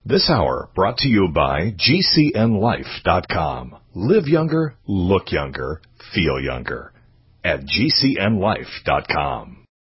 This hour brought to you by GCNLife.com. Live younger, look younger, feel younger at GCNLife.com.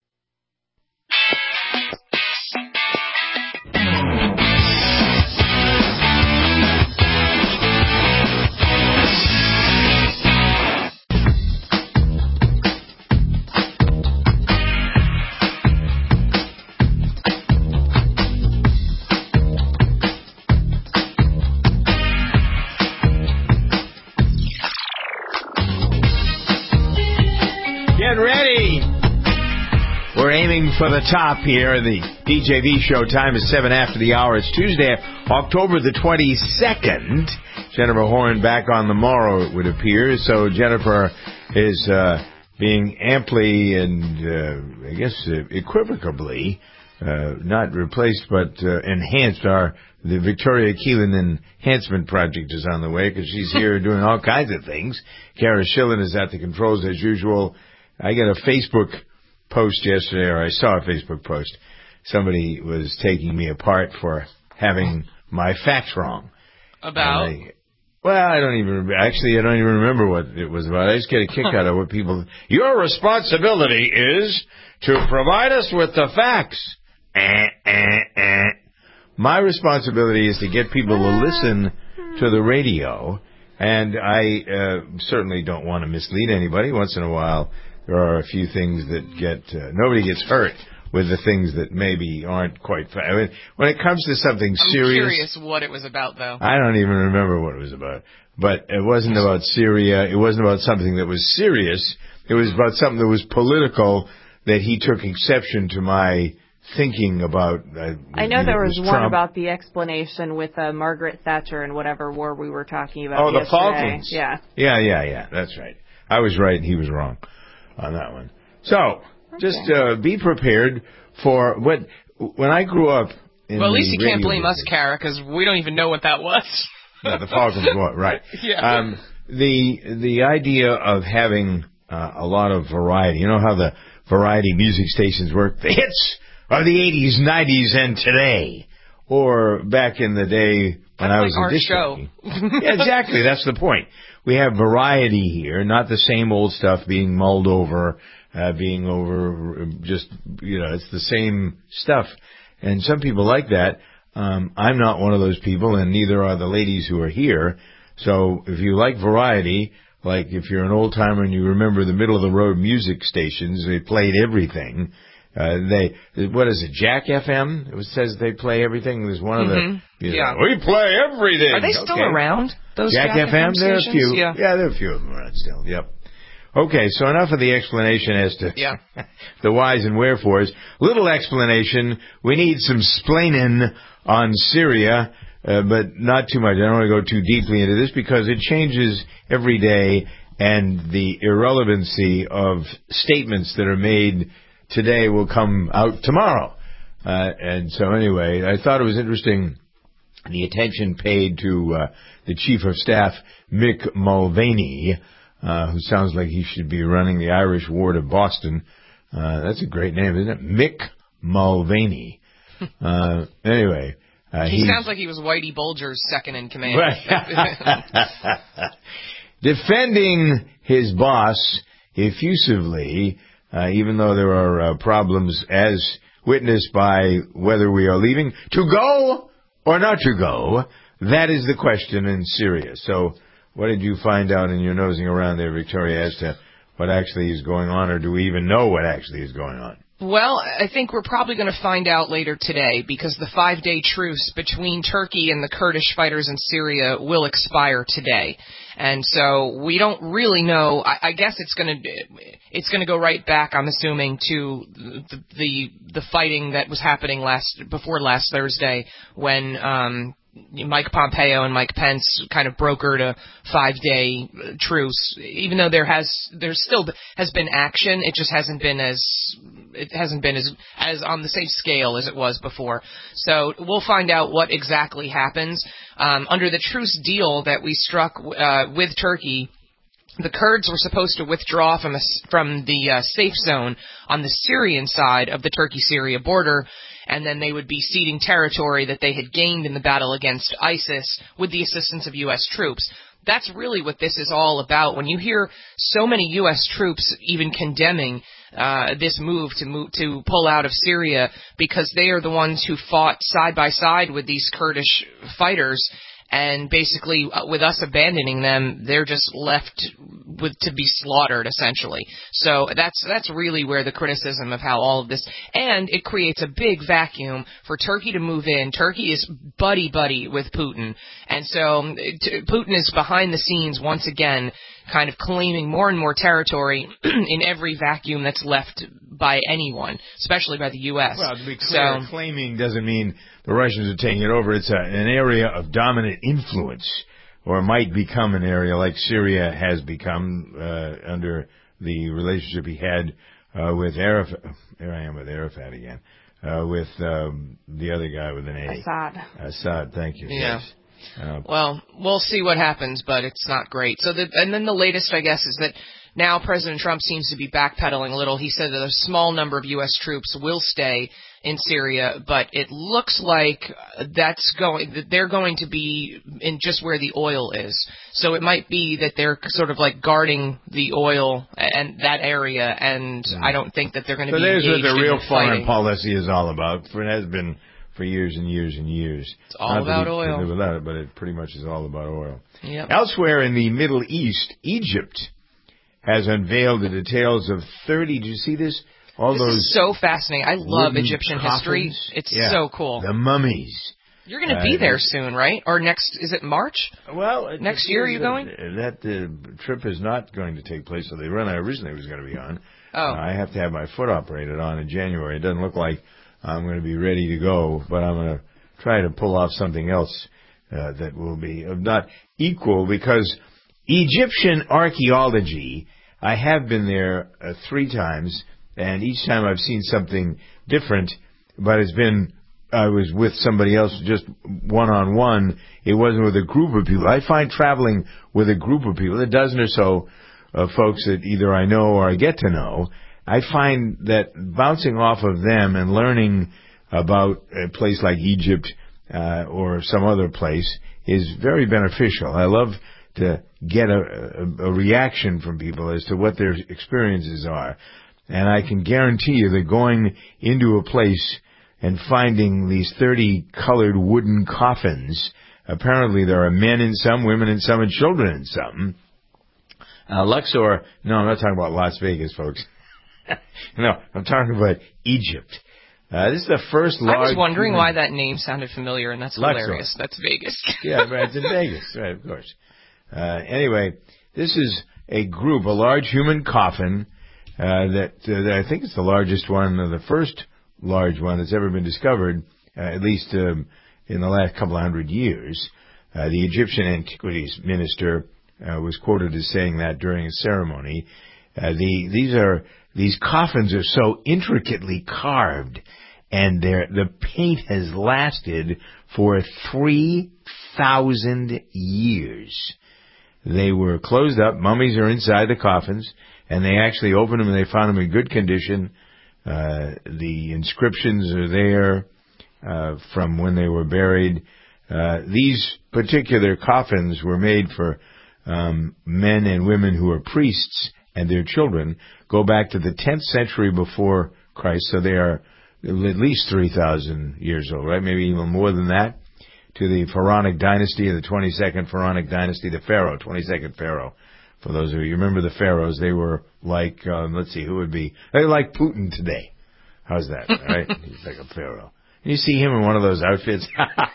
Get ready! We're aiming for the top here. The DJV show time is 7 after the hour. It's Tuesday, October the 22nd. Jennifer Horn back on the morrow, it would appear. So Jennifer is being amply and, I guess, equivocably, not replaced but enhanced. The Victoria Keelan Enhancement Project is on the way because she's here doing all kinds of things. Kara Schillen is at the controls as usual. I got a Facebook post yesterday, or I saw a Facebook post. Somebody was taking me apart for having my facts wrong. About? I don't even remember what it was about. I just get a kick out of what people... Your responsibility is to provide us with the facts. My responsibility is to get people to listen to the radio, and I certainly don't want to mislead anybody. Once in a while, there are a few things that get... nobody gets hurt with the things that maybe aren't quite... I mean, when it comes to something serious... I'm curious what it was about, though. I don't even remember what it was about. But it wasn't about Syria. It wasn't about something that was serious. It was about something that was political, that he took exception to my thinking about... I know there was one about the explanation with Margaret Thatcher and whatever war we were talking about yesterday. The Falklands. Yeah. Yeah. That's right. I was right and he was wrong on that one. So, just be prepared for when I grew up in Well, at least you can't blame business, us, Kara, because we don't even know what that was. No, the Falklands War, right. Yeah. The idea of having a lot of variety, you know how the variety music stations work? The hits of the 80s, 90s, and today. Or back in the day when I was a disc jockey. Yeah, exactly. That's the point. We have variety here, not the same old stuff being mulled over, it's the same stuff. And some people like that. I'm not one of those people, and neither are the ladies who are here. So if you like variety, like if you're an old-timer and you remember the middle-of-the-road music stations, they played everything. What is it, Jack FM? It says they play everything. There's one of the... we play everything. Are they still around, those Jack FM? There are a few. Yeah, there are a few of them around still. Yep. Okay, so enough of the explanation as to the whys and wherefores. Little explanation. We need some splaining on Syria, but not too much. I don't want to go too deeply into this because it changes every day, and the irrelevancy of statements that are made today will come out tomorrow. And so anyway, I thought it was interesting the attention paid to the Chief of Staff, Mick Mulvaney, who sounds like he should be running the Irish Ward of Boston. That's a great name, isn't it? Mick Mulvaney. Anyway. He sounds like he was Whitey Bulger's second in command. Right. Defending his boss effusively, even though there are problems as witnessed by whether we are leaving to go or not to go. That is the question in Syria. So what did you find out in your nosing around there, Victoria, as to what actually is going on, or do we even know what actually is going on? Well, I think we're probably going to find out later today because the 5-day truce between Turkey and the Kurdish fighters in Syria will expire today. And so we don't really know. I guess it's going to go right back, I'm assuming, to the fighting that was happening before last Thursday when Mike Pompeo and Mike Pence kind of brokered a 5-day truce. Even though there still has been action, it just hasn't been as on the same scale as it was before. So we'll find out what exactly happens. Under the truce deal that we struck with Turkey, the Kurds were supposed to withdraw from the safe zone on the Syrian side of the Turkey-Syria border, and then they would be ceding territory that they had gained in the battle against ISIS with the assistance of U.S. troops. That's really what this is all about. When you hear so many U.S. troops even condemning this move to pull out of Syria because they are the ones who fought side by side with these Kurdish fighters, and basically with us abandoning them, they're just left to be slaughtered, essentially. So that's really where the criticism of how all of this, and it creates a big vacuum for Turkey to move in. Turkey is buddy with Putin, and so Putin is behind the scenes once again, kind of claiming more and more territory in every vacuum that's left by anyone, especially by the U.S. Well, to be clear, claiming doesn't mean the Russians are taking it over. It's an area of dominant influence, or might become an area like Syria has become under the relationship he had with Arafat. There I am with Arafat again. With the other guy with an A. Assad, thank you. Yeah. Yes. Well, we'll see what happens, but it's not great. And then the latest, I guess, is that now President Trump seems to be backpedaling a little. He said that a small number of U.S. troops will stay in Syria, but it looks like they're going to be in just where the oil is. So it might be that they're sort of like guarding the oil and that area, and I don't think that they're going to be engaged in fighting. So there's what the real foreign policy is all about. It has been for years and years and years. It's all about oil. Without it, but it pretty much is all about oil. Yep. Elsewhere in the Middle East, Egypt has unveiled the details of 30. Did you see this? This is so fascinating. I love Egyptian history. It's so cool. The mummies. You're going to be there soon, right? Or is it March? Well, next year are you going? That trip is not going to take place. So the run I originally was going to be on. Oh. I have to have my foot operated on in January. It doesn't look like I'm going to be ready to go, but I'm going to try to pull off something else that will be not equal, because Egyptian archaeology, I have been there 3 times, and each time I've seen something different, but I was with somebody else just one-on-one. It wasn't with a group of people. I find traveling with a group of people, a dozen or so folks that either I know or I get to know, I find that bouncing off of them and learning about a place like Egypt or some other place is very beneficial. I love to get a reaction from people as to what their experiences are. And I can guarantee you that going into a place and finding these 30 colored wooden coffins, apparently there are men in some, women in some, and children in some. Luxor, no, I'm not talking about Las Vegas, folks. No, I'm talking about Egypt. This is the first large... I was wondering why that name sounded familiar, and that's Luxor. Hilarious. That's Vegas. Yeah, but it's in Vegas, right, of course. Anyway, this is a group, a large human coffin, that I think it's the largest one, the first large one that's ever been discovered, at least in the last couple of 100 years. The Egyptian Antiquities Minister was quoted as saying that during a ceremony. These coffins are so intricately carved, and the paint has lasted for 3,000 years. They were closed up. Mummies are inside the coffins, and they actually opened them and they found them in good condition. The inscriptions are there from when they were buried. These particular coffins were made for men and women who are priests and their children, go back to the 10th century before Christ, so they are at least 3,000 years old, right? Maybe even more than that, to the Pharaonic dynasty, the 22nd Pharaonic dynasty, the Pharaoh, 22nd Pharaoh. For those of you who remember the pharaohs, they were like, let's see, who would be? They're like Putin today. How's that, right? He's like a pharaoh. And you see him in one of those outfits.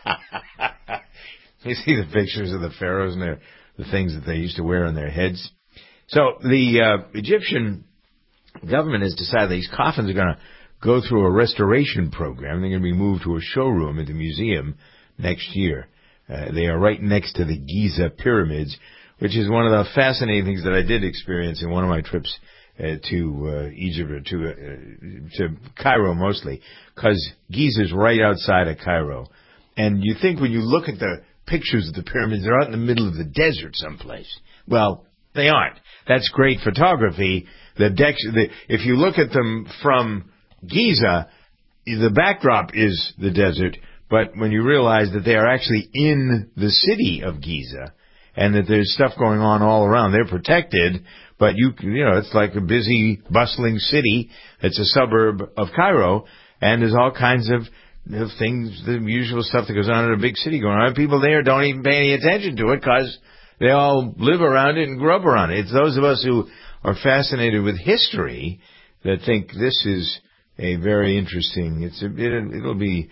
You see the pictures of the pharaohs and the things that they used to wear on their heads. So the Egyptian government has decided these coffins are going to go through a restoration program. They're going to be moved to a showroom at the museum next year. They are right next to the Giza pyramids, which is one of the fascinating things that I did experience in one of my trips to Egypt, or to Cairo mostly, because Giza's right outside of Cairo. And you think when you look at the pictures of the pyramids, they're out in the middle of the desert someplace. Well, they aren't. That's great photography. If you look at them from Giza, the backdrop is the desert, but when you realize that they are actually in the city of Giza and that there's stuff going on all around, they're protected, but you know, it's like a busy, bustling city. It's a suburb of Cairo, and there's all kinds of things, the usual stuff that goes on in a big city going on. People there don't even pay any attention to it because they all live around it and grew up around it. It's those of us who are fascinated with history that think this is a very interesting. It'll be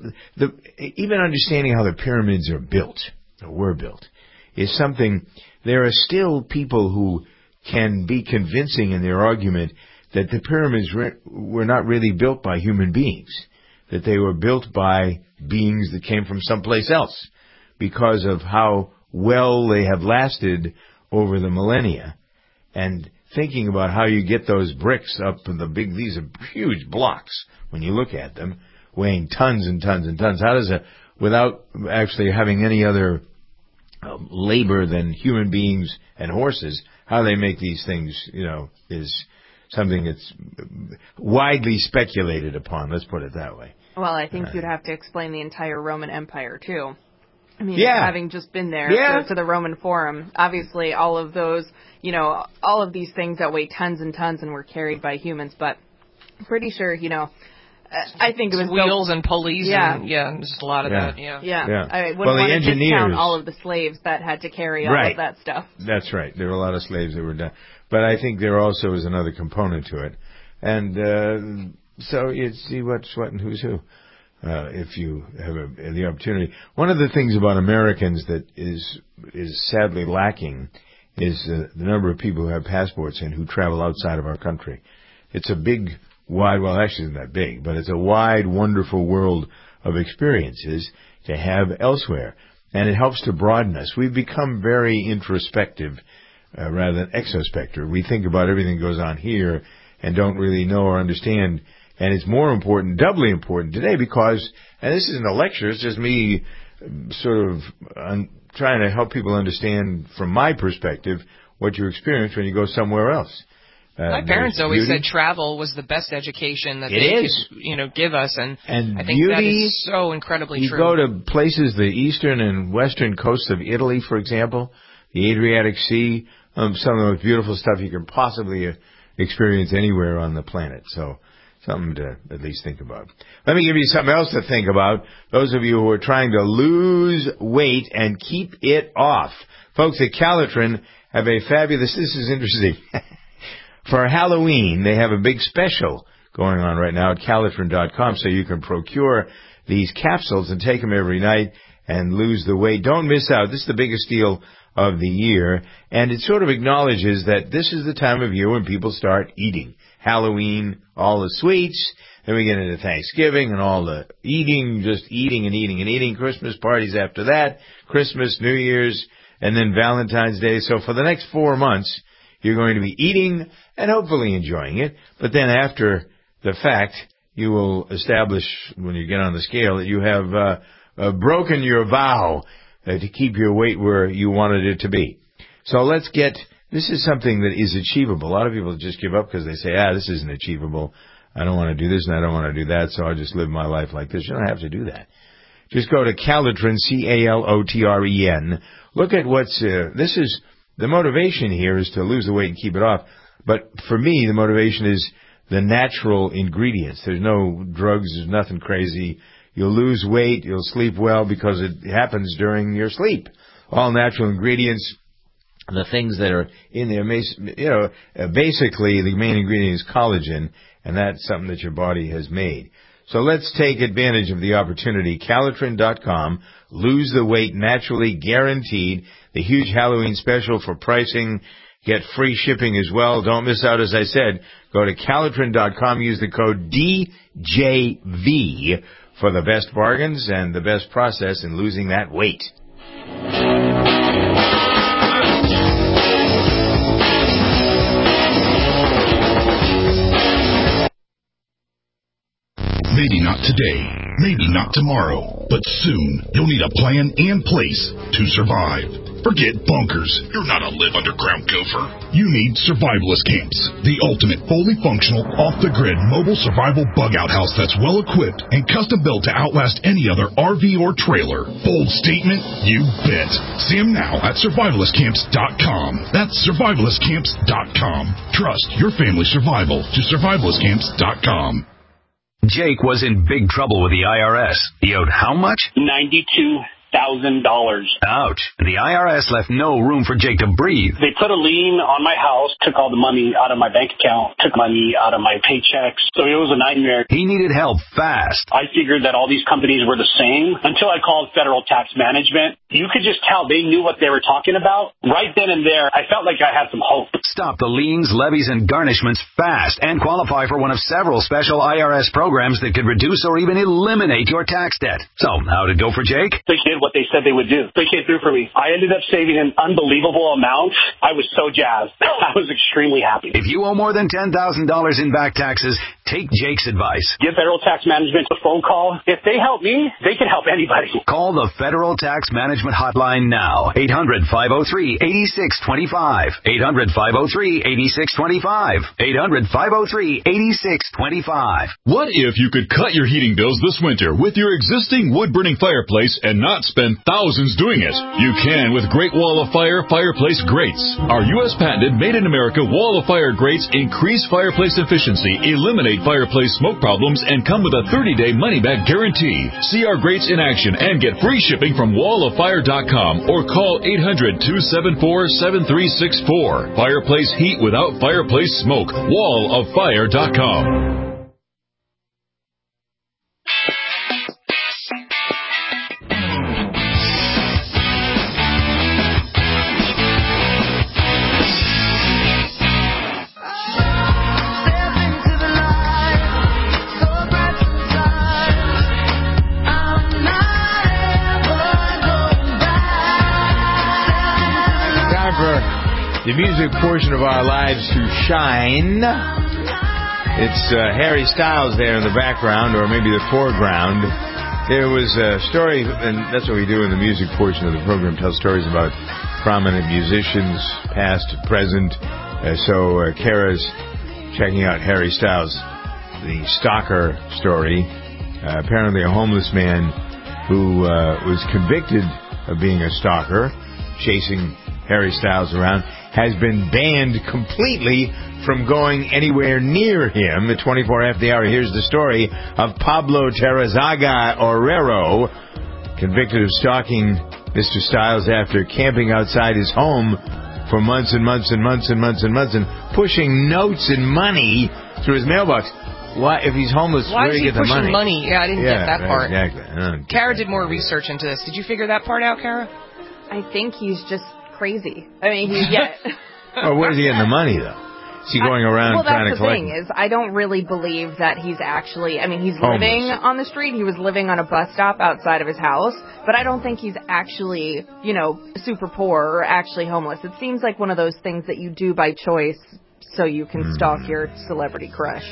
even understanding how the pyramids are built or were built is something. There are still people who can be convincing in their argument that the pyramids were not really built by human beings, that they were built by beings that came from someplace else because of how well they have lasted over the millennia. And thinking about how you get those bricks up in these are huge blocks when you look at them, weighing tons and tons and tons. How does without actually having any other labor than human beings and horses, how they make these things, you know, is something that's widely speculated upon. Let's put it that way. Well, I think you'd have to explain the entire Roman Empire, too. I mean, yeah. Having just been there to the Roman Forum, obviously all of those, you know, all of these things that weigh tons and tons and were carried by humans, but I'm pretty sure, you know, I think it was wheels and pulleys. Yeah. And just a lot of that. Yeah. I wouldn't want to discount all of the slaves that had to carry all of that stuff. That's right. There were a lot of slaves that were done. But I think there also is another component to it. And so you see what's what and who's who, if you have the opportunity. One of the things about Americans that is sadly lacking is the number of people who have passports and who travel outside of our country. It's a big, wide, well, actually it's not big, but it's a wide, wonderful world of experiences to have elsewhere. And it helps to broaden us. We've become very introspective rather than exospective. We think about everything that goes on here and don't really know or understand. And it's more important, doubly important today because, and this isn't a lecture, it's just me sort of trying to help people understand from my perspective what you experience when you go somewhere else. My parents always said travel was the best education that they could, you know, give us, and I think that is so incredibly true. You go to places, the eastern and western coasts of Italy, for example, the Adriatic Sea, some of the most beautiful stuff you can possibly experience anywhere on the planet. So something to at least think about. Let me give you something else to think about. Those of you who are trying to lose weight and keep it off. Folks at Calitrin have a fabulous, this is interesting. For Halloween, they have a big special going on right now at Calitrin.com, so you can procure these capsules and take them every night and lose the weight. Don't miss out. This is the biggest deal of the year, and it sort of acknowledges that this is the time of year when people start eating. Halloween, all the sweets, then we get into Thanksgiving and all the eating, just eating and eating and eating. Christmas parties after that, Christmas, New Year's, and then Valentine's Day. So for the next 4 months, you're going to be eating and hopefully enjoying it. But then after the fact, you will establish, when you get on the scale, that you have broken your vow to keep your weight where you wanted it to be. So this is something that is achievable. A lot of people just give up because they say, this isn't achievable. I don't want to do this and I don't want to do that, so I'll just live my life like this. You don't have to do that. Just go to Calitrin, Calotren. Look at the motivation here is to lose the weight and keep it off. But for me, the motivation is the natural ingredients. There's no drugs. There's nothing crazy. You'll lose weight. You'll sleep well because it happens during your sleep. All natural ingredients. The things that are in there, basically the main ingredient is collagen, and that's something that your body has made. So let's take advantage of the opportunity. Calitrin.com. Lose the weight naturally, guaranteed. The huge Halloween special for pricing. Get free shipping as well. Don't miss out, as I said. Go to Calitrin.com. Use the code DJV for the best bargains and the best process in losing that weight. Maybe not today, maybe not tomorrow, but soon you'll need a plan and place to survive. Forget bunkers. You're not a live underground gopher. You need Survivalist Camps, the ultimate fully functional, off-the-grid mobile survival bug-out house that's well-equipped and custom-built to outlast any other RV or trailer. Bold statement? You bet. See them now at survivalistcamps.com. That's survivalistcamps.com. Trust your family's survival to survivalistcamps.com. Jake was in big trouble with the IRS. He owed how much? $92,000. Ouch. The IRS left no room for Jake to breathe. They put a lien on my house, took all the money out of my bank account, took money out of my paychecks. So it was a nightmare. He needed help fast. I figured that all these companies were the same until I called Federal Tax Management. You could just tell they knew what they were talking about. Right then and there, I felt like I had some hope. Stop the liens, levies, and garnishments fast and qualify for one of several special IRS programs that could reduce or even eliminate your tax debt. So, how'd it go for Jake? They did what they said they would do. They came through for me. I ended up saving an unbelievable amount. I was so jazzed. I was extremely happy. If you owe more than $10,000 in back taxes, take Jake's advice. Give Federal Tax Management a phone call. If they help me, they can help anybody. Call the Federal Tax Management Hotline now. 800-503-8625. 800-503-8625. 800-503-8625. What if you could cut your heating bills this winter with your existing wood-burning fireplace and not spend thousands doing it? You can with Great Wall of Fire fireplace grates. Our U.S. patented made-in-America Wall of Fire grates increase fireplace efficiency, eliminate fireplace smoke problems, and come with a 30-day money-back guarantee. See our grates in action and get free shipping from walloffire.com or call 800-274-7364. Fireplace heat without fireplace smoke. walloffire.com. The music portion of our lives to shine. It's Harry Styles there in the background, or maybe the foreground. There was a story, and that's what we do in the music portion of the program, tell stories about prominent musicians, past, present. So Kara's checking out Harry Styles, the stalker story. Apparently a homeless man who was convicted of being a stalker, chasing Harry Styles around, has been banned completely from going anywhere near him at 24 after the hour. Here's the story of Pablo Terrazaga Orrero, convicted of stalking Mr. Styles after camping outside his home for months and months and months and months and months and pushing notes and money through his mailbox. Why, if he's homeless, where do you get the money? Why is he pushing money? Yeah, I didn't get that part. Exactly. Kara did more research into this. Did you figure that part out, Kara? I think he's just crazy. I mean, Well, where's he getting the money, though? Is he going around trying to collect? Well, that's the thing is, I don't really believe that he's actually, I mean, he's living on the street. He was living on a bus stop outside of his house, but I don't think he's actually, super poor or actually homeless. It seems like one of those things that you do by choice so you can stalk your celebrity crush.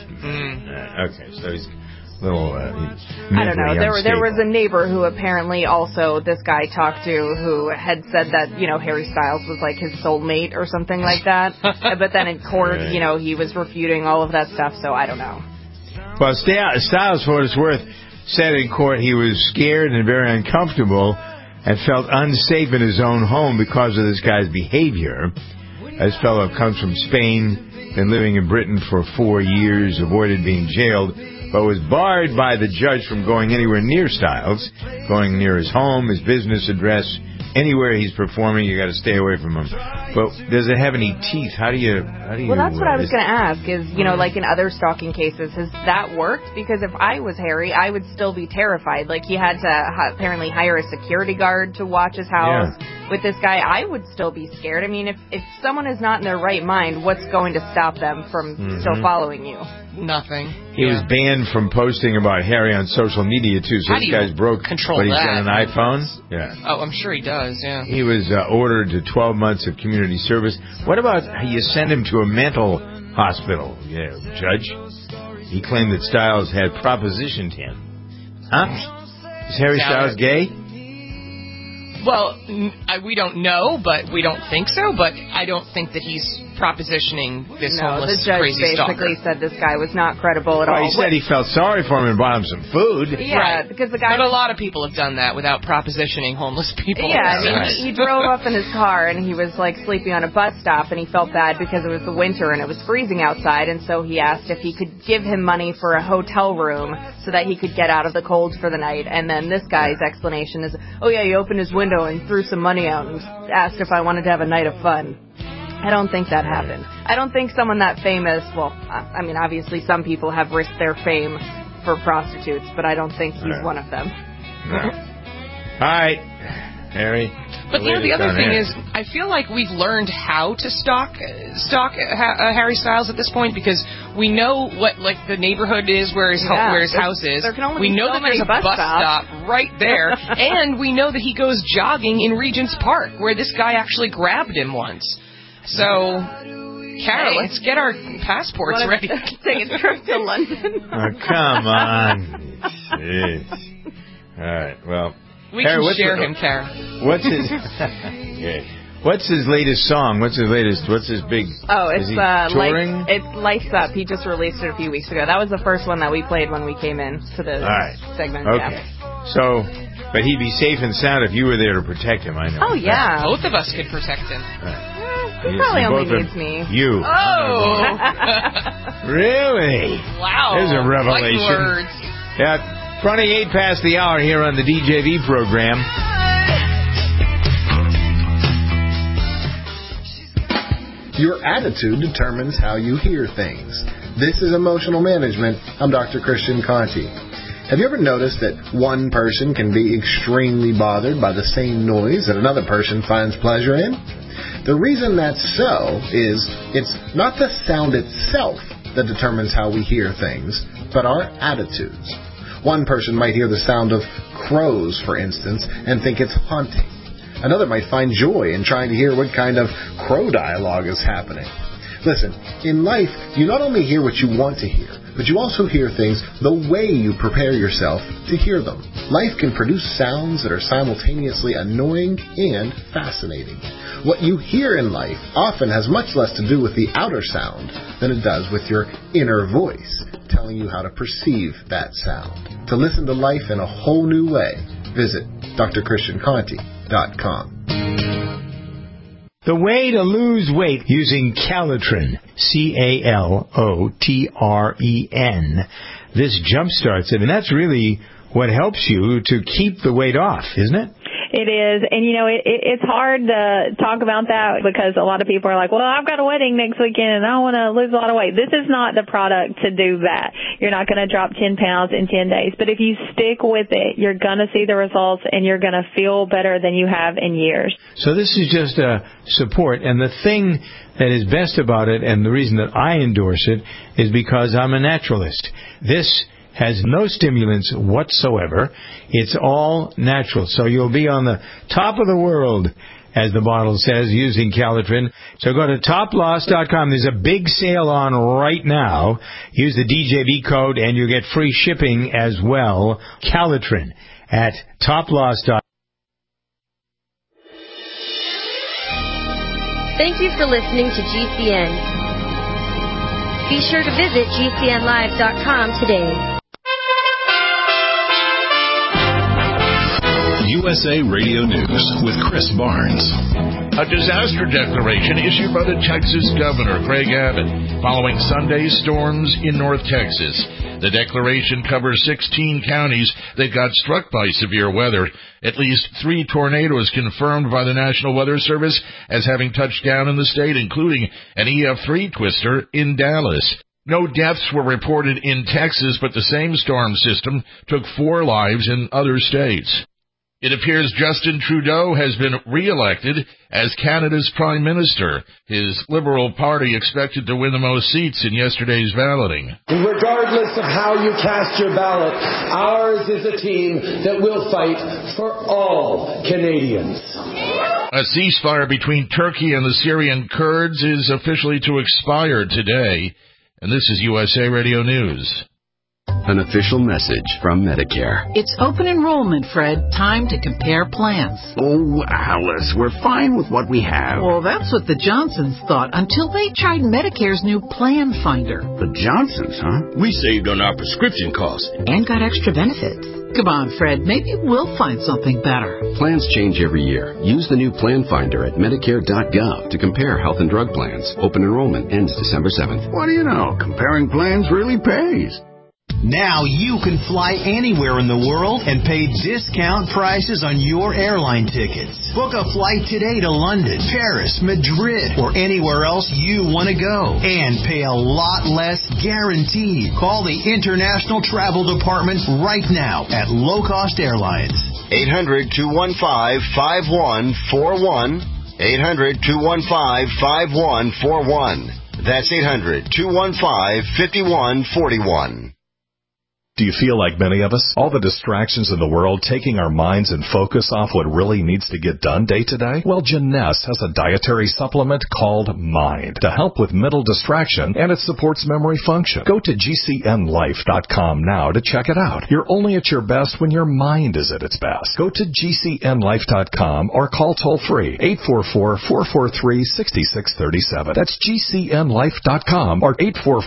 Okay, so he's a little I don't know. There was a neighbor who apparently also this guy talked to who had said that, Harry Styles was like his soulmate or something like that. But then in court, he was refuting all of that stuff, so I don't know. Well, Styles, for what it's worth, said in court he was scared and very uncomfortable and felt unsafe in his own home because of this guy's behavior. This fellow comes from Spain, been living in Britain for 4 years, avoided being jailed, but was barred by the judge from going anywhere near Styles, going near his home, his business address, anywhere he's performing. You got to stay away from him. But does it have any teeth? How do you? Well, that's what I was going to ask. Is like in other stalking cases, has that worked? Because if I was Harry, I would still be terrified. Like he had to apparently hire a security guard to watch his house. Yeah. With this guy, I would still be scared. I mean, if someone is not in their right mind, what's going to stop them from still following you? Nothing. He was banned from posting about Harry on social media, too. So this guy's broke. Control he's that. got an iPhone? Yeah. Oh, I'm sure he does, yeah. He was ordered to 12 months of community service. What about you send him to a mental hospital, Judge? He claimed that Styles had propositioned him. Huh? Is Harry Styles gay? Well, we don't know, but we don't think so. But I don't think that he's propositioning this homeless crazy stalker. The judge basically said this guy was not credible at all. He said he felt sorry for him and bought him some food. Yeah, because the guy. But a lot of people have done that without propositioning homeless people. Yeah, he drove up in his car and he was like sleeping on a bus stop, and he felt bad because it was the winter and it was freezing outside, and so he asked if he could give him money for a hotel room so that he could get out of the cold for the night. And then this guy's explanation is, oh yeah, he opened his window and threw some money out and asked if I wanted to have a night of fun. I don't think that happened. I don't think someone that famous, well, I mean, obviously some people have risked their fame for prostitutes, but I don't think he's one of them. No. All right, Harry. But the other thing is, I feel like we've learned how to stalk Harry Styles at this point, because we know what the neighborhood is where his house is. We know that there's a bus stop right there, and we know that he goes jogging in Regent's Park, where this guy actually grabbed him once. So, Kara, let's get our passports ready. Take a trip to London. Oh, come on. Jeez. All right, well. We can share him, Kara. What's his latest song? What's his big... Oh, it's touring? It's Lights Up. He just released it a few weeks ago. That was the first one that we played when we came in to the segment. Okay. Yeah. So, but he'd be safe and sound if you were there to protect him, I know. Oh, yeah. Both of us could protect him. He probably only needs me. You. Oh! Really? Wow. There's a revelation. Like words. Yeah. 28 past the hour here on the DJV program. Your attitude determines how you hear things. This is Emotional Management. I'm Dr. Christian Conti. Have you ever noticed that one person can be extremely bothered by the same noise that another person finds pleasure in? The reason that's so is it's not the sound itself that determines how we hear things, but our attitudes. One person might hear the sound of crows, for instance, and think it's haunting. Another might find joy in trying to hear what kind of crow dialogue is happening. Listen, in life, you not only hear what you want to hear, but you also hear things the way you prepare yourself to hear them. Life can produce sounds that are simultaneously annoying and fascinating. What you hear in life often has much less to do with the outer sound than it does with your inner voice, telling you how to perceive that sound. To listen to life in a whole new way, visit drchristianconti.com. The way to lose weight using Calitrin, Calotren. This jumpstarts it, and that's really what helps you to keep the weight off, isn't it? It is. And, it's hard to talk about that because a lot of people are like, well, I've got a wedding next weekend and I want to lose a lot of weight. This is not the product to do that. You're not going to drop 10 pounds in 10 days. But if you stick with it, you're going to see the results and you're going to feel better than you have in years. So this is just a support. And the thing that is best about it, and the reason that I endorse it, is because I'm a naturalist. This has no stimulants whatsoever. It's all natural. So you'll be on the top of the world, as the bottle says, using Calitrin. So go to toploss.com. There's a big sale on right now. Use the DJV code and you get free shipping as well. Calitrin at toploss.com. Thank you for listening to GCN. Be sure to visit GCNlive.com today. USA Radio News with Chris Barnes. A disaster declaration issued by the Texas governor, Greg Abbott, following Sunday's storms in North Texas. The declaration covers 16 counties that got struck by severe weather. At least 3 tornadoes confirmed by the National Weather Service as having touched down in the state, including an EF3 twister in Dallas. No deaths were reported in Texas, but the same storm system took 4 lives in other states. It appears Justin Trudeau has been re-elected as Canada's Prime Minister. His Liberal Party expected to win the most seats in yesterday's balloting. Regardless of how you cast your ballot, ours is a team that will fight for all Canadians. A ceasefire between Turkey and the Syrian Kurds is officially to expire today. And this is USA Radio News. An official message from Medicare. It's open enrollment, Fred. Time to compare plans. Oh, Alice, we're fine with what we have. Well, that's what the Johnsons thought until they tried Medicare's new Plan Finder. The Johnsons, huh? We saved on our prescription costs and got extra benefits. Come on, Fred. Maybe we'll find something better. Plans change every year. Use the new Plan Finder at Medicare.gov to compare health and drug plans. Open enrollment ends December 7th. What do you know? Comparing plans really pays. Now you can fly anywhere in the world and pay discount prices on your airline tickets. Book a flight today to London, Paris, Madrid, or anywhere else you want to go. And pay a lot less guaranteed. Call the International Travel Department right now at Low Cost Airlines. 800-215-5141. 800-215-5141. That's 800-215-5141. Do you feel like many of us? All the distractions in the world taking our minds and focus off what really needs to get done day to day? Well, Jeunesse has a dietary supplement called Mind to help with mental distraction, and it supports memory function. Go to GCNLife.com now to check it out. You're only at your best when your mind is at its best. Go to GCNLife.com or call toll-free 844-443-6637. That's GCNLife.com or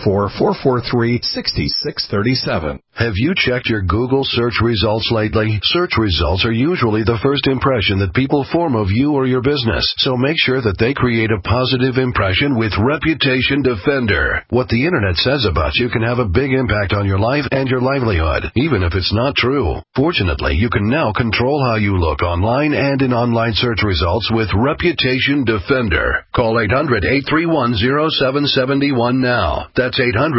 844-443-6637. Have you checked your Google search results lately? Search results are usually the first impression that people form of you or your business, so make sure that they create a positive impression with Reputation Defender. What the Internet says about you can have a big impact on your life and your livelihood, even if it's not true. Fortunately, you can now control how you look online and in online search results with Reputation Defender. Call 800-831-0771 now. That's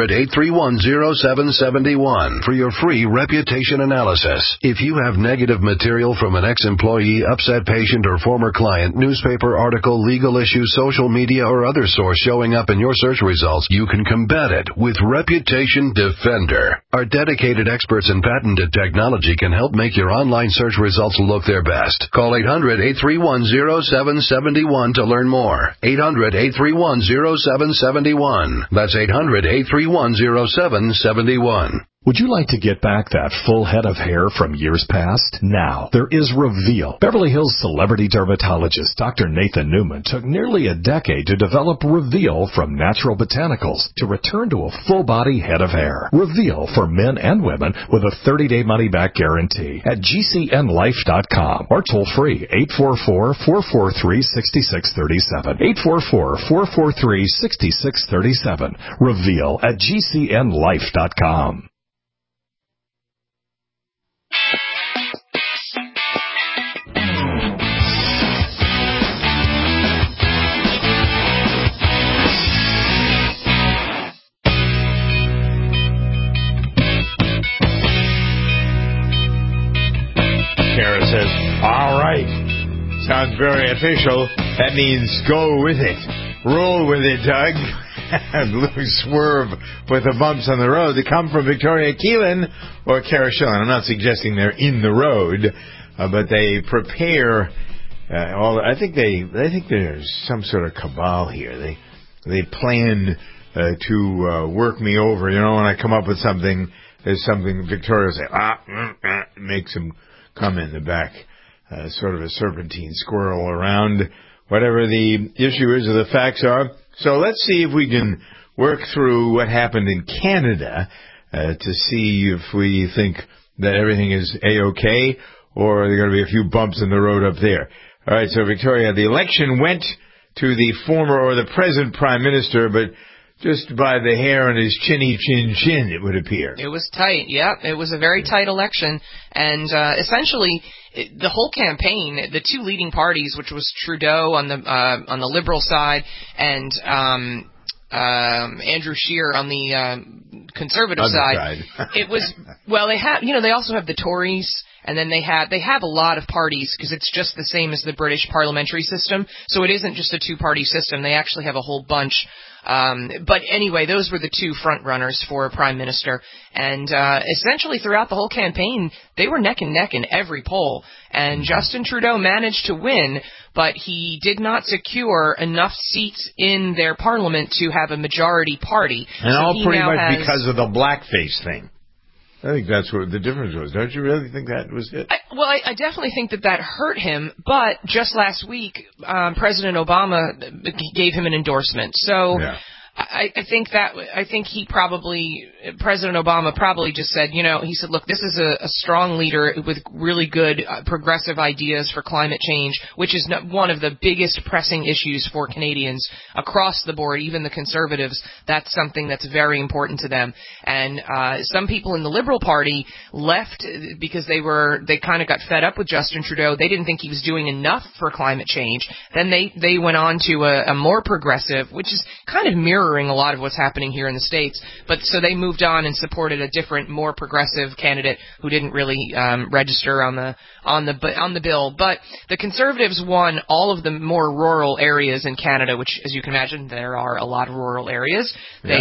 800-831-0771 for your free reputation analysis. If you have negative material from an ex-employee, upset patient, or former client, newspaper article, legal issue, social media, or other source showing up in your search results, you can combat it with Reputation Defender. Our dedicated experts in patented technology can help make your online search results look their best. Call 800-831-0771 to learn more. 800-831-0771. That's 800-831-0771. Would you like to get back that full head of hair from years past? Now, there is Reveal. Beverly Hills celebrity dermatologist Dr. Nathan Newman took nearly a decade to develop Reveal from natural botanicals to return to a full-body head of hair. Reveal for men and women with a 30-day money-back guarantee at GCNLife.com or toll-free 844-443-6637. 844-443-6637. Reveal at GCNLife.com. Kara says, all right. Sounds very official. That means go with it. Roll with it, Doug. Blue swerve with the bumps on the road. They come from Victoria Keelan or Kara Schillen. I'm not suggesting they're in the road, but they prepare I think there's some sort of cabal here. They plan to work me over. You know, when I come up with something, there's something Victoria will say, make some comment in the back, sort of a serpentine squirrel around whatever the issue is or the facts are. So let's see if we can work through what happened in Canada to see if we think that everything is A-OK or are there going to be a few bumps in the road up there. All right, so Victoria, the election went to the former or the present Prime Minister, but just by the hair on his chinny chin, it would appear. It was tight, yeah. It was a very tight election, and essentially the whole campaign, the two leading parties, which was Trudeau on the Liberal side and Andrew Scheer on the Conservative side. It was they also have the Tories. And then they have a lot of parties because it's just the same as the British parliamentary system. So it isn't just a two-party system. They actually have a whole bunch. But anyway, those were the two front runners for Prime Minister. And essentially throughout the whole campaign, they were neck and neck in every poll. And Justin Trudeau managed to win, but he did not secure enough seats in their parliament to have a majority party. And so all pretty much because of the blackface thing. I think that's what the difference was. Don't you really think that was it? I definitely think that hurt him, but just last week, President Obama gave him an endorsement. So I think President Obama probably just said, he said, look, this is a strong leader with really good progressive ideas for climate change, which is one of the biggest pressing issues for Canadians across the board, even the Conservatives. That's something that's very important to them. And some people in the Liberal Party left because they kind of got fed up with Justin Trudeau. They didn't think he was doing enough for climate change. Then they went on to a more progressive, which is kind of mirroring a lot of what's happening here in the States. But so they moved on and supported a different, more progressive candidate who didn't really register on the bill. But the Conservatives won all of the more rural areas in Canada, which, as you can imagine, there are a lot of rural areas. They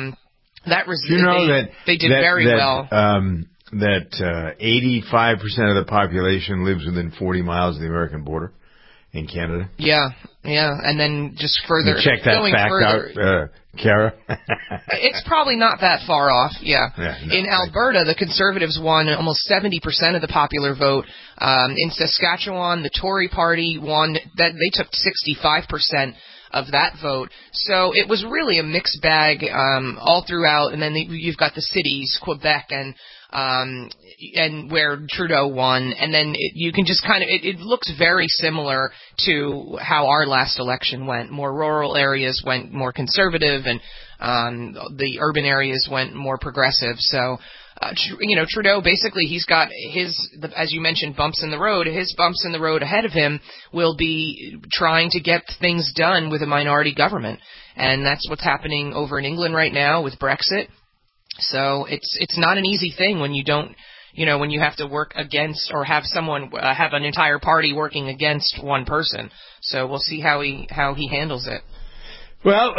did very well. That 85% of the population lives within 40 miles of the American border in Canada. Yeah, and then just further check that fact out, Kara. It's probably not that far off. In Alberta, the Conservatives won almost 70% of the popular vote. In Saskatchewan, the Tory Party won. That they took 65% of that vote. So it was really a mixed bag all throughout. And then you've got the cities, Quebec and where Trudeau won, and then you can just kind of, it looks very similar to how our last election went. More rural areas went more conservative, and the urban areas went more progressive. So, Trudeau, basically, he's got as you mentioned, bumps in the road. His bumps in the road ahead of him will be trying to get things done with a minority government. And that's what's happening over in England right now with Brexit. So it's not an easy thing when you don't, when you have to work against or have someone have an entire party working against one person. So we'll see how he handles it. Well,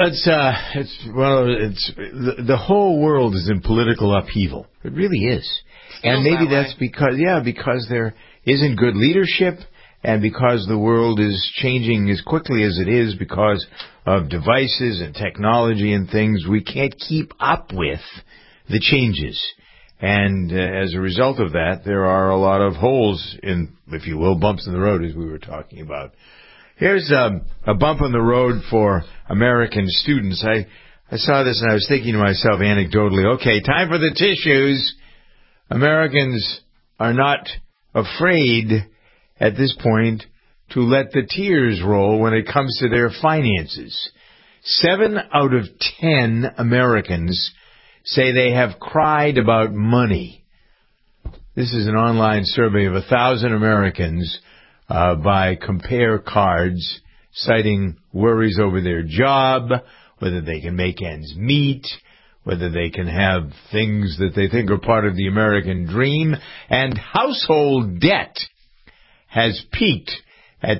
the whole world is in political upheaval. It really is. And maybe that's because there isn't good leadership, and because the world is changing as quickly as it is because of devices and technology and things, we can't keep up with the changes. And as a result of that, there are a lot of holes in, if you will, bumps in the road, as we were talking about. Here's a bump in the road for American students. I saw this and I was thinking to myself anecdotally, okay, time for the tissues. Americans are not afraid at this point to let the tears roll when it comes to their finances. 7 out of 10 Americans say they have cried about money. This is an online survey of 1,000 Americans by Compare Cards, citing worries over their job, whether they can make ends meet, whether they can have things that they think are part of the American dream, and household debt has peaked at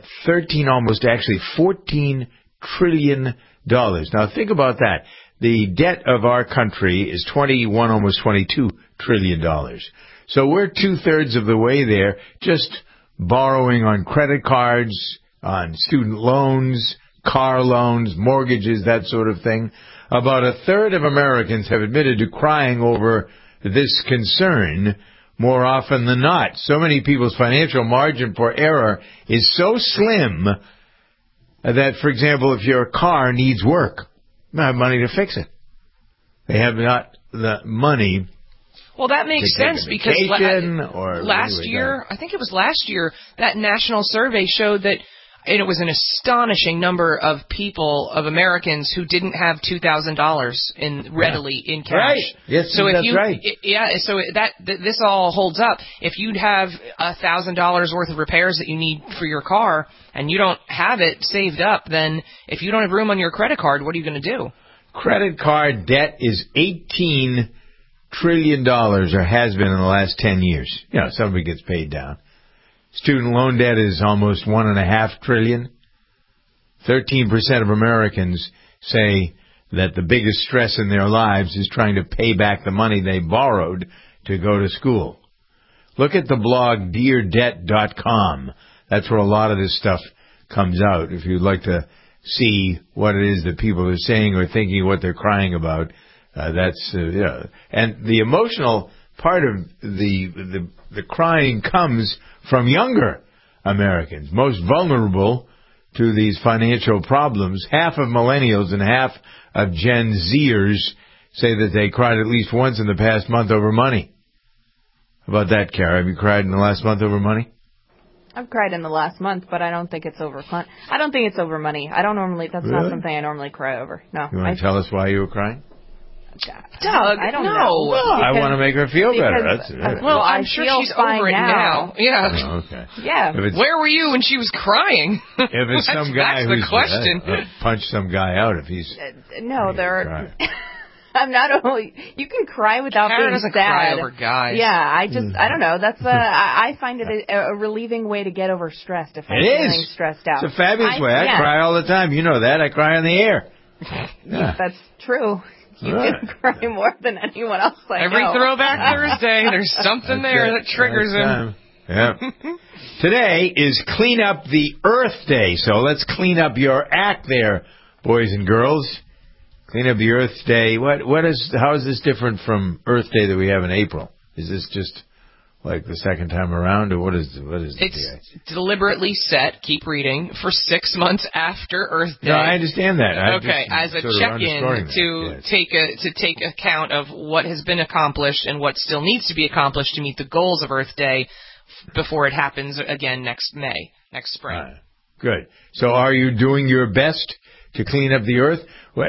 $14 trillion. Now think about that. The debt of our country is almost $22 trillion. So we're 2/3 of the way there, just borrowing on credit cards, on student loans, car loans, mortgages, that sort of thing. About 1/3 of Americans have admitted to crying over this concern more often than not. So many people's financial margin for error is so slim that, for example, if your car needs work, they don't have money to fix it. They have not the money. Well, that makes sense because last year, I think it was last year, that national survey showed that, and it was an astonishing number of people, of Americans, who didn't have $2,000 readily in cash. Right. Yes, so that's right. This all holds up. If you'd have $1,000 worth of repairs that you need for your car, and you don't have it saved up, then if you don't have room on your credit card, what are you going to do? Credit card debt is $18 trillion, or has been in the last 10 years. Some of it gets paid down. Student loan debt is almost $1.5 trillion. 13% of Americans say that the biggest stress in their lives is trying to pay back the money they borrowed to go to school. Look at the blog DearDebt.com. That's where a lot of this stuff comes out. If you'd like to see what it is that people are saying or thinking, what they're crying about, And the emotional part of the crying comes from younger Americans, most vulnerable to these financial problems. Half of millennials and half of Gen Zers say that they cried at least once in the past month over money. How about that, Kara? Have you cried in the last month over money? I've cried in the last month, but I don't think it's over fun. I don't think it's over money. That's really? Not something I normally cry over. No. You want to tell us why you were crying? Doug, I don't know. Well, I want to make her feel better. Well, I'm sure she's over it now. Yeah. Oh, okay. Yeah. Where were you when she was crying? If it's some guy that's who's the question. punch some guy out if he's no, there. I'm not only. You can cry without Karen being doesn't sad. cry over guys. Yeah, I don't know. That's I find it a relieving way to get over stress if I'm feeling stressed out. It's a fabulous way. I cry all the time. You know that. I cry on the air. Yeah. That's true. You can cry more than anyone else I know. Every Throwback Thursday, there's something there that triggers him. Yeah. Today is Clean Up the Earth Day, so let's clean up your act there, boys and girls. Clean Up the Earth Day. How is this different from Earth Day that we have in April? Is this just like the second time around, or what is It's deliberately set, keep reading, for 6 months after Earth Day. No, I understand that. Okay, as a check-in to take account of what has been accomplished and what still needs to be accomplished to meet the goals of Earth Day before it happens again next spring. Right. Good. So are you doing your best to clean up the Earth? Well,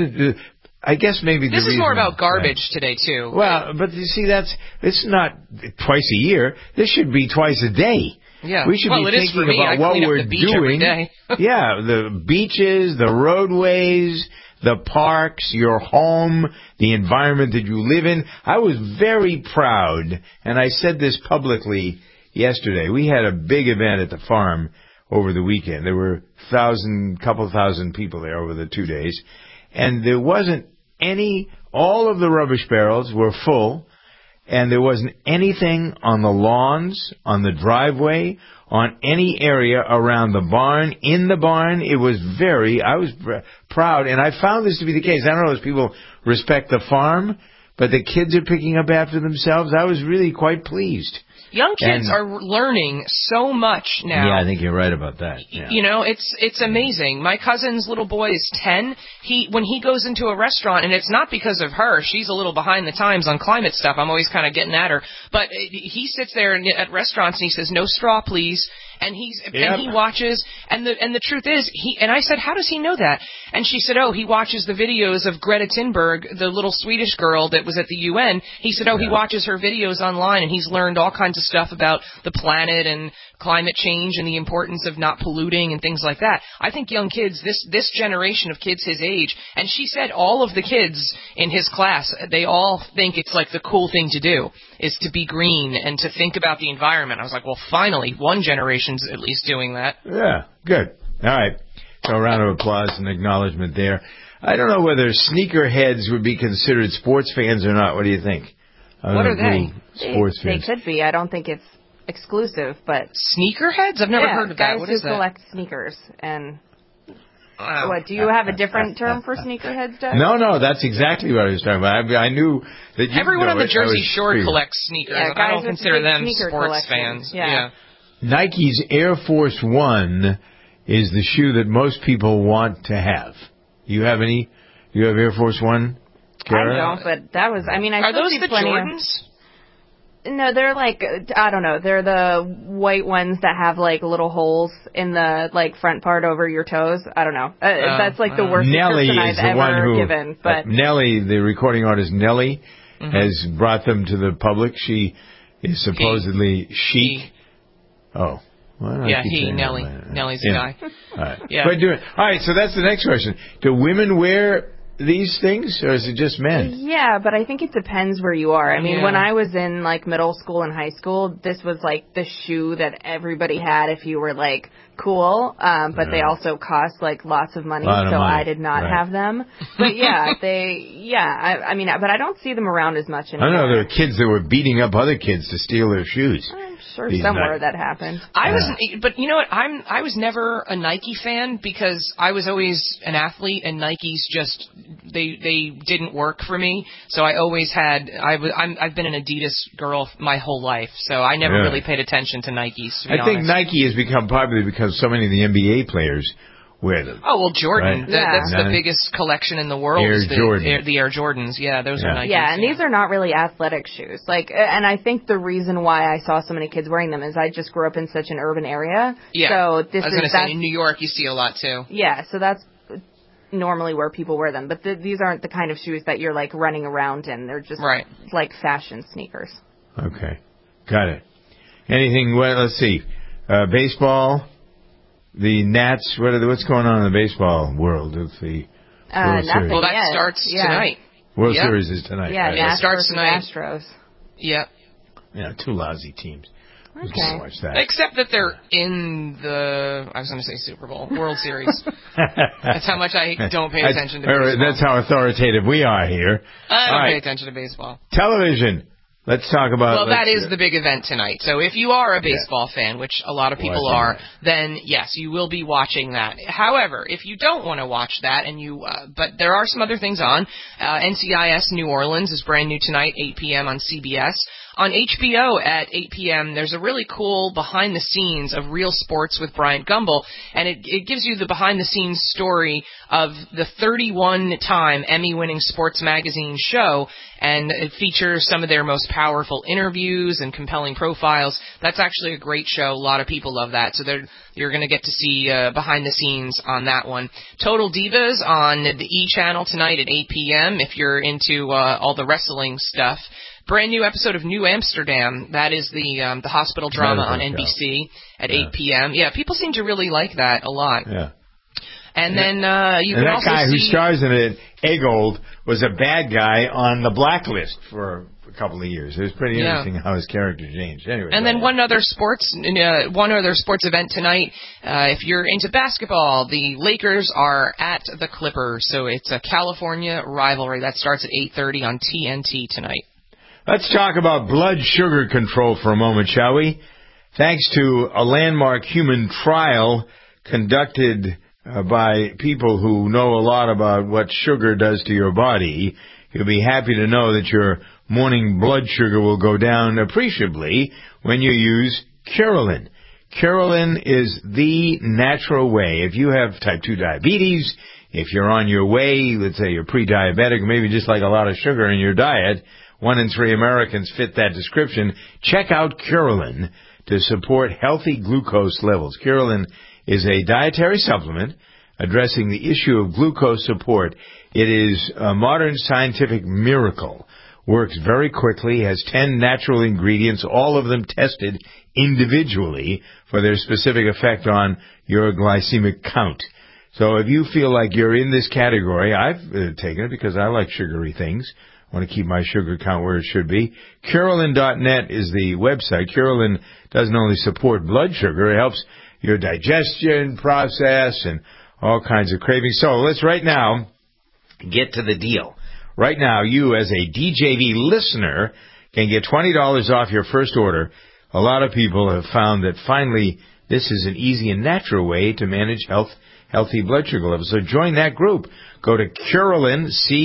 I guess maybe this is more about garbage today, too. Well, but you see, it's not twice a year. This should be twice a day. Yeah. We should be thinking about what we're doing. Yeah, the beaches, the roadways, the parks, your home, the environment that you live in. I was very proud, and I said this publicly yesterday. We had a big event at the farm over the weekend. There were couple thousand people there over the 2 days. And there wasn't all of the rubbish barrels were full, and there wasn't anything on the lawns, on the driveway, on any area around the barn, in the barn. I was proud, and I found this to be the case. I don't know if people respect the farm, but the kids are picking up after themselves. I was really quite pleased. Young kids are learning so much now. Yeah, I think you're right about that. Yeah. You know, it's amazing. My cousin's little boy is 10. When he goes into a restaurant, and it's not because of her. She's a little behind the times on climate stuff. I'm always kind of getting at her. But he sits there at restaurants and he says, "No straw, please." And and he watches, and the truth is, and I said, "How does he know that?" And she said, "Oh, he watches the videos of Greta Thunberg, the little Swedish girl that was at the UN." He said, he watches her videos online, and he's learned all kinds of stuff about the planet and climate change and the importance of not polluting and things like that. I think young kids, this generation of kids his age, and she said all of the kids in his class, they all think it's like the cool thing to do is to be green and to think about the environment. I was like, well, finally, one generation's at least doing that. Yeah, good. All right. So a round of applause and acknowledgement there. I don't know whether sneakerheads would be considered sports fans or not. What do you think? What are they? Sports fans. They could be. I don't think it's exclusive, but sneakerheads? I've never heard of that. What is that? Guys who collect sneakers and. What, do you have a different term for sneakerheads, Doug? No, that's exactly what I was talking about. I knew that everyone on the Jersey Shore collects sneakers. Yeah, I don't consider them sports fans. Yeah. Nike's Air Force One is the shoe that most people want to have. You have Air Force One, Kara? I don't, but that was, are those the Jordans? No, they're like, I don't know, they're the white ones that have like little holes in the like front part over your toes. I don't know. That's like the worst description I've ever given. But Nelly, the recording artist Nelly, has brought them to the public. She is supposedly chic. Oh. Well, Nelly. Nelly's the guy. All right. Yeah. All right, so that's the next question. Do women wear these things, or is it just men? Yeah, but I think it depends where you are. I mean, when I was in like middle school and high school, this was like the shoe that everybody had if you were like cool, but they also cost like lots of money, I did not have them. But I mean, but I don't see them around as much anymore. I know there are kids that were beating up other kids to steal their shoes. I'm sure somewhere that happened. But you know what? I was never a Nike fan because I was always an athlete, and Nikes just they didn't work for me. So I always had I've been an Adidas girl my whole life, so I never really paid attention to Nikes. I think Nike has become popular because so many of the NBA players wear them. Oh, well, Jordan. Right? That's the biggest collection in the world. The Air Jordans. Yeah, those are Nikes. Yeah, and these are not really athletic shoes. And I think the reason why I saw so many kids wearing them is I just grew up in such an urban area. Yeah. So I was going to say, in New York, you see a lot, too. Yeah, so that's normally where people wear them. But these aren't the kind of shoes that you're, like, running around in. They're just, like, fashion sneakers. Okay. Got it. Anything, let's see. Baseball, the Nats, what's going on in the baseball world of the World Series? Well, that starts tonight. World Series is tonight. Yeah, it starts tonight. Astros. Yep. Yeah, two lousy teams. Okay. Watch that. Except that they're in I was going to say Super Bowl, World Series. That's how much I don't pay attention to baseball. That's how authoritative we are here. I don't pay attention to baseball. Television. Let's talk about... Well, that is the big event tonight. So if you are a baseball fan, which a lot of people are, then yes, you will be watching that. However, if you don't want to watch that, but there are some other things on. NCIS New Orleans is brand new tonight, 8 p.m. on CBS. On HBO at 8 p.m., there's a really cool behind-the-scenes of Real Sports with Bryant Gumbel, and it gives you the behind-the-scenes story of the 31-time Emmy-winning sports magazine show, and it features some of their most powerful interviews and compelling profiles. That's actually a great show. A lot of people love that, so you're going to get to see behind-the-scenes on that one. Total Divas on the E! Channel tonight at 8 p.m. if you're into all the wrestling stuff. Brand new episode of New Amsterdam. That is the hospital drama on NBC at 8 p.m. Yeah, people seem to really like that a lot. Yeah. And then you can also see... that guy who stars in it, Eggold, was a bad guy on the Blacklist for a couple of years. It was pretty interesting how his character changed. Anyway. And then one other sports event tonight. If you're into basketball, the Lakers are at the Clippers, so it's a California rivalry. That starts at 8:30 on TNT tonight. Let's talk about blood sugar control for a moment, shall we? Thanks to a landmark human trial conducted by people who know a lot about what sugar does to your body, you'll be happy to know that your morning blood sugar will go down appreciably when you use Curelin. Curelin is the natural way. If you have type 2 diabetes, if you're on your way, let's say you're pre-diabetic, maybe just like a lot of sugar in your diet, 1 in 3 Americans fit that description. Check out Curelin to support healthy glucose levels. Curelin is a dietary supplement addressing the issue of glucose support. It is a modern scientific miracle. Works very quickly, has 10 natural ingredients, all of them tested individually for their specific effect on your glycemic count. So if you feel like you're in this category, I've taken it because I like sugary things. I want to keep my sugar count where it should be. Curelin.net is the website. Curelin doesn't only support blood sugar, it helps your digestion process and all kinds of cravings. So let's right now get to the deal. Right now, you as a DJV listener can get $20 off your first order. A lot of people have found that finally this is an easy and natural way to manage healthy blood sugar levels. So join that group. Go to Curelin,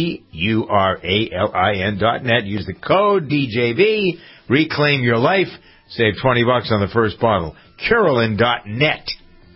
Curalin.net. Use the code DJV. Reclaim your life. Save $20 on the first bottle. Curelin.net.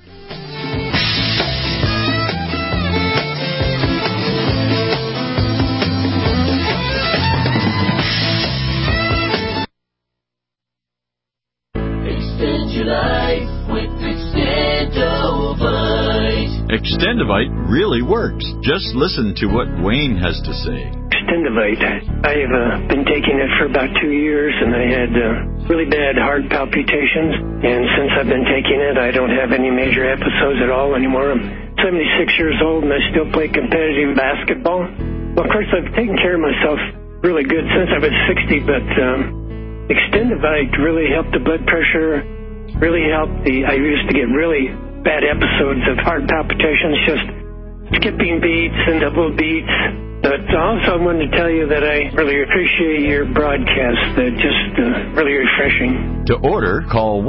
Extend your life with Extendovite. Extendovite really works. Just listen to what Wayne has to say. Extendovite. I have been taking it for about 2 years, and I had really bad heart palpitations. And since I've been taking it, I don't have any major episodes at all anymore. I'm 76 years old, and I still play competitive basketball. Well, of course, I've taken care of myself really good since I was 60, but Extendovite really helped the blood pressure, really helped I used to get really bad episodes of heart palpitations, just skipping beats and double beats. But also I wanted to tell you that I really appreciate your broadcast. They're just really refreshing. To order, call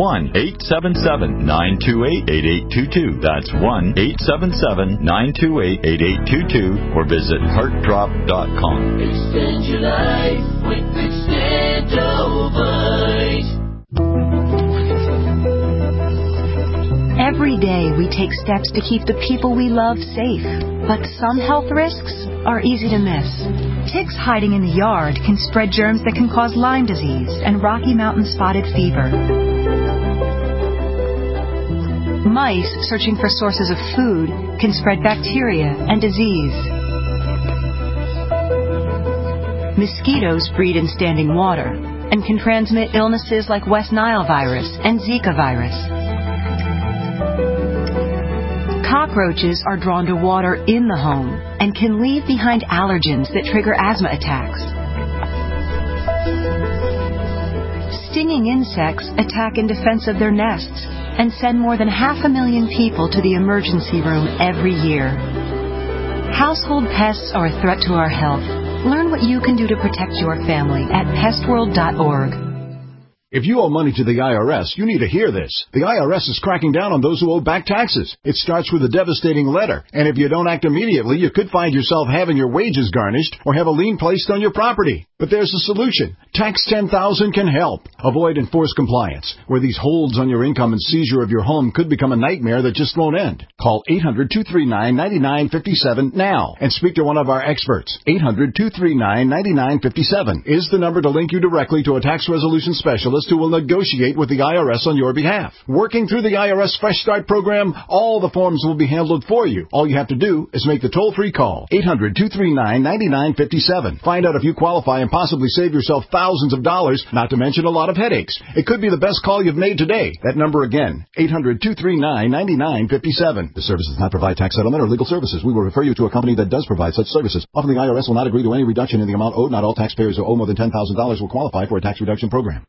1-877-928-8822. That's 1-877-928-8822 or visit heartdrop.com. Extend your life with Extendovite. Every day we take steps to keep the people we love safe, but some health risks are easy to miss. Ticks hiding in the yard can spread germs that can cause Lyme disease and Rocky Mountain spotted fever. Mice searching for sources of food can spread bacteria and disease. Mosquitoes breed in standing water and can transmit illnesses like West Nile virus and Zika virus. Cockroaches are drawn to water in the home and can leave behind allergens that trigger asthma attacks. Stinging insects attack in defense of their nests and send more than 500,000 people to the emergency room every year. Household pests are a threat to our health. Learn what you can do to protect your family at pestworld.org. If you owe money to the IRS, you need to hear this. The IRS is cracking down on those who owe back taxes. It starts with a devastating letter, and if you don't act immediately, you could find yourself having your wages garnished or have a lien placed on your property. But there's a solution. Tax 10,000 can help. Avoid enforced compliance, where these holds on your income and seizure of your home could become a nightmare that just won't end. Call 800-239-9957 now and speak to one of our experts. 800-239-9957 is the number to link you directly to a tax resolution specialist who will negotiate with the IRS on your behalf. Working through the IRS Fresh Start program, all the forms will be handled for you. All you have to do is make the toll-free call. 800-239-9957. Find out if you qualify and possibly save yourself thousands of dollars, not to mention a lot of headaches. It could be the best call you've made today. That number again, 800-239-9957. This service does not provide tax settlement or legal services. We will refer you to a company that does provide such services. Often the IRS will not agree to any reduction in the amount owed. Not all taxpayers who owe more than $10,000 will qualify for a tax reduction program.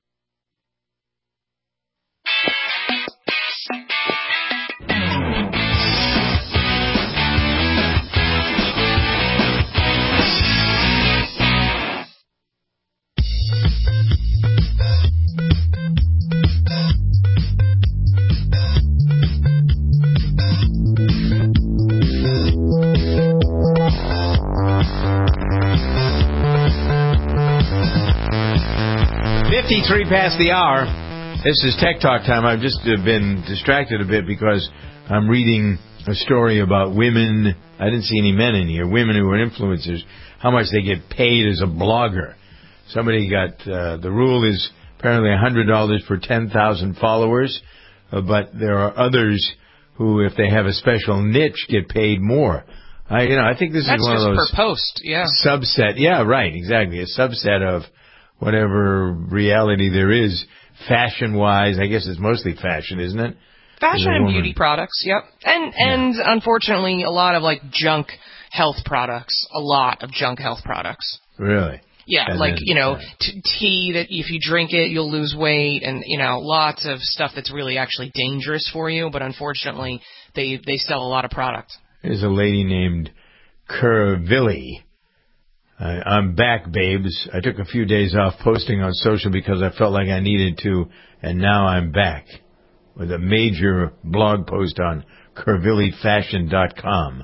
Past the hour. This is Tech Talk time. I've just been distracted a bit because I'm reading a story about women. I didn't see any men in here. Women who are influencers. How much they get paid as a blogger. Somebody got the rule is apparently $100 for 10,000 followers, but there are others who, if they have a special niche, get paid more. I think this is one of those. That's just per post, yeah. Subset. Yeah, right. Exactly. A subset of whatever reality there is, fashion-wise. I guess it's mostly fashion, isn't it? Fashion and beauty products, yep. And unfortunately, a lot of, junk health products. A lot of junk health products. Really? Yeah, tea that if you drink it, you'll lose weight, and, lots of stuff that's really actually dangerous for you, but unfortunately, they sell a lot of product. There's a lady named Curvilli. I'm back, babes. I took a few days off posting on social because I felt like I needed to, and now I'm back with a major blog post on curvillifashion.com.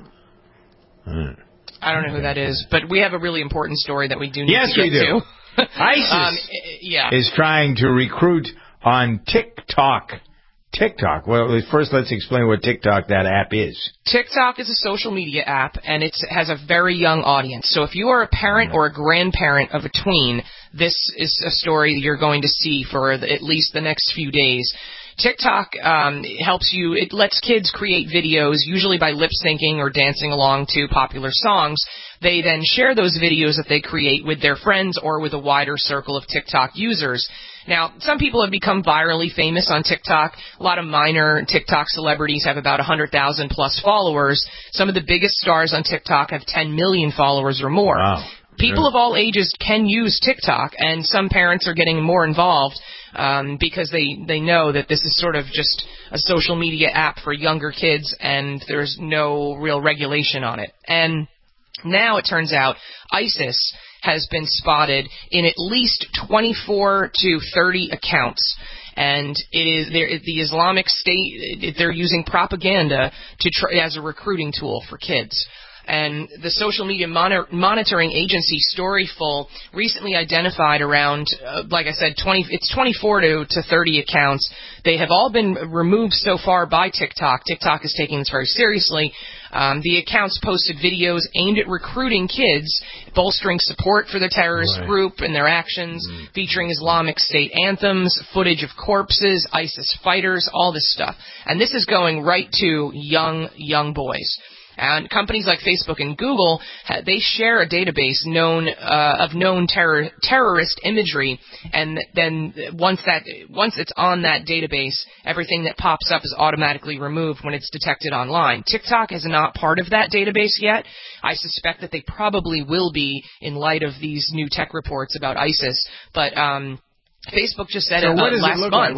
I don't know who that is, but we have a really important story that we do need to get to. Yes, we do. ISIS is trying to recruit on TikTok. TikTok. Well, first let's explain what TikTok, that app, is. TikTok is a social media app, and it has a very young audience. So if you are a parent or a grandparent of a tween, this is a story you're going to see for at least the next few days. TikTok helps you. It lets kids create videos, usually by lip-syncing or dancing along to popular songs. They then share those videos that they create with their friends or with a wider circle of TikTok users. Now, some people have become virally famous on TikTok. A lot of minor TikTok celebrities have about 100,000 plus followers. Some of the biggest stars on TikTok have 10 million followers or more. Wow. people of all ages can use TikTok, and some parents are getting more involved because they know that this is sort of just a social media app for younger kids, and there's no real regulation on it. And now it turns out ISIS has been spotted in at least 24 to 30 accounts. And the Islamic State, they're using propaganda as a recruiting tool for kids. And the social media monitoring agency Storyful recently identified around, like I said, it's 24 to 30 accounts. They have all been removed so far by TikTok. TikTok is taking this very seriously. The accounts posted videos aimed at recruiting kids, bolstering support for the terrorist group and their actions, featuring Islamic State anthems, footage of corpses, ISIS fighters, all this stuff. And this is going right to young boys. And companies like Facebook and Google, they share a database of known terrorist imagery, and then once it's on that database, everything that pops up is automatically removed when it's detected online. TikTok is not part of that database yet. I suspect that they probably will be in light of these new tech reports about ISIS, but Facebook just said last month.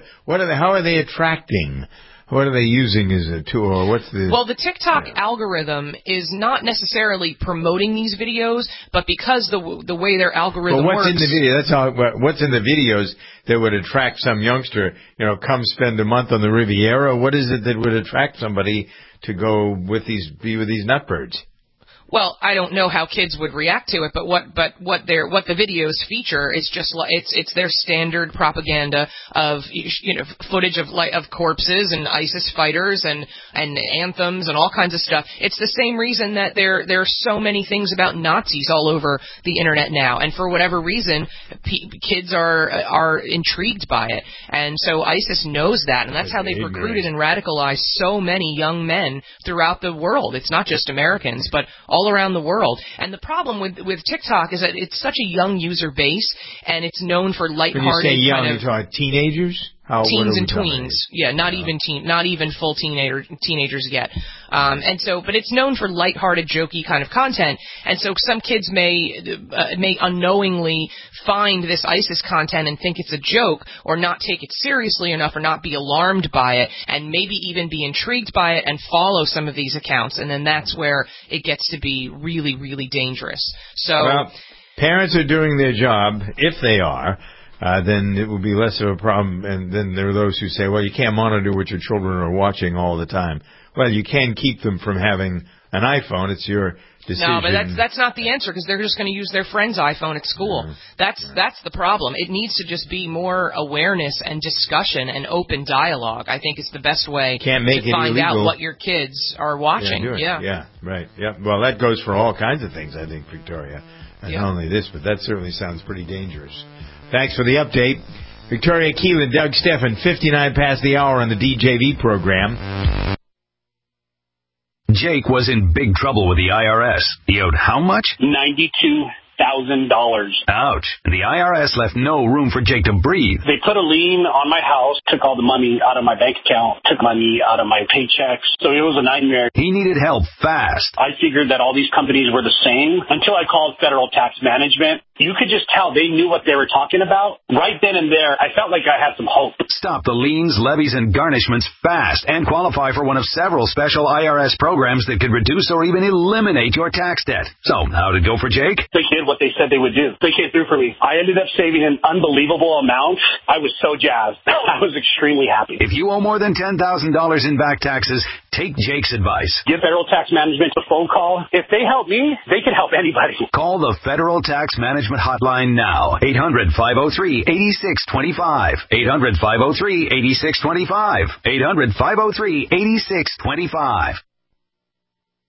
How are they attracting? What are they using as a tool? Well, the TikTok algorithm is not necessarily promoting these videos, but because the way their algorithm works. What's in the video? What's in the videos that would attract some youngster? Come spend a month on the Riviera. What is it that would attract somebody to go be with these nutbirds? Well, I don't know how kids would react to it, but what the videos feature is just it's their standard propaganda of footage of corpses and ISIS fighters and anthems and all kinds of stuff. It's the same reason that there are so many things about Nazis all over the internet now, and for whatever reason, kids are intrigued by it, and so ISIS knows that, and that's how they've recruited and radicalized so many young men throughout the world. It's not just Americans, but all around the world. And the problem with TikTok is that it's such a young user base, and it's known for lighthearted. When you say young, you're talking teenagers? Teens and tweens. Yeah, not even full teenagers yet. But it's known for lighthearted, jokey kind of content. And so some kids may unknowingly find this ISIS content and think it's a joke, or not take it seriously enough, or not be alarmed by it, and maybe even be intrigued by it and follow some of these accounts. And then that's where it gets to be really, really dangerous. So, parents are doing their job, if they are. Then it will be less of a problem. And then there are those who say, well, you can't monitor what your children are watching all the time. Well, you can keep them from having an iPhone. It's your decision. No, but that's not the answer, because they're just going to use their friend's iPhone at school. That's the problem. It needs to just be more awareness and discussion and open dialogue. I think it's the best way to find out what your kids are watching. Yeah, right. Yeah. Well, that goes for all kinds of things, I think, Victoria. And not only this, but that certainly sounds pretty dangerous. Thanks for the update. Victoria Keelan, Doug Steffen, 59 past the hour on the DJV program. Jake was in big trouble with the IRS. He owed how much? $92,000. Ouch. The IRS left no room for Jake to breathe. They put a lien on my house, took all the money out of my bank account, took money out of my paychecks. So it was a nightmare. He needed help fast. I figured that all these companies were the same until I called Federal Tax Management. You could just tell they knew what they were talking about. Right then and there, I felt like I had some hope. Stop the liens, levies, and garnishments fast and qualify for one of several special IRS programs that could reduce or even eliminate your tax debt. So, how'd it go for Jake? They did what they said they would do. They came through for me. I ended up saving an unbelievable amount. I was so jazzed. I was extremely happy. If you owe more than $10,000 in back taxes, take Jake's advice. Give Federal Tax Management a phone call. If they help me, they can help anybody. Call the Federal Tax Management Hotline now. 800-503-8625. 800-503-8625. 800-503-8625.